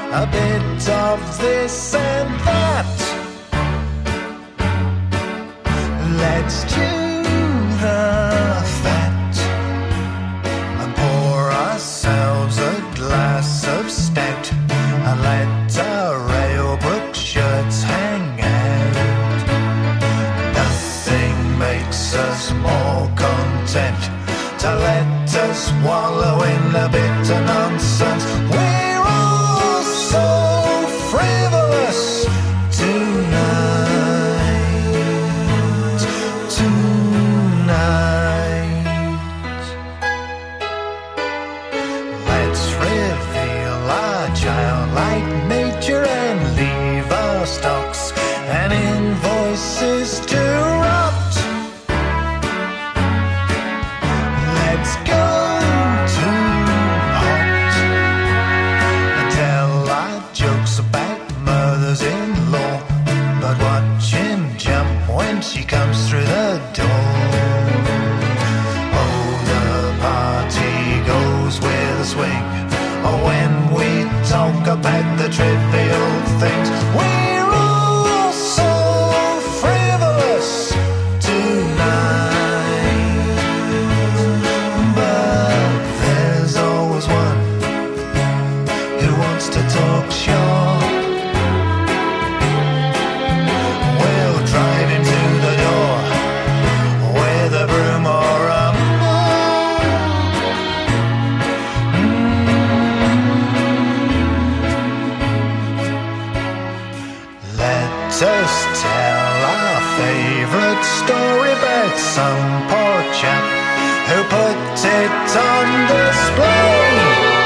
a bit of this and that. Let's chew the fat and pour ourselves a glass of stout and let our Railbrook shirts hang out. Nothing makes us more content to let us wallow in a bit of nonsense. We're all so frivolous tonight, tonight. Let's reveal our childlike nature and leave our stocks and invoices to rot. Let's go to hot and tell our jokes about mothers-in-law, but watch him jump when she comes through the door. Oh, the party goes with a swing. Oh, when we talk about the trivial things, we're all so frivolous tonight. But there's always one who wants to talk shop. We'll drive him to the door with a broom or a Let us tell our favourite story about some poor chap who put it on display.